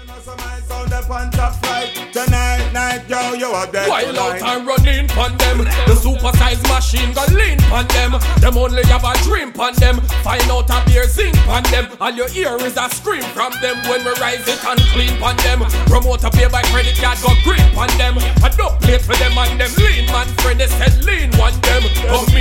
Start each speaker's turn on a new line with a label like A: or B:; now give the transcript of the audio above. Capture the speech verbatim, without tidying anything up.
A: Tonight, night, yo, you are dead.
B: Wild out and running pon them. The super-sized machine gon' lean pon them. Them only have a dream pon them. Find out a beer zinc pon them. All you hear is a scream from them when we rise it and clean pon them. Promoter pay by credit card got green pon them. A dub plate for them and them lean man friend they said lean one them. Come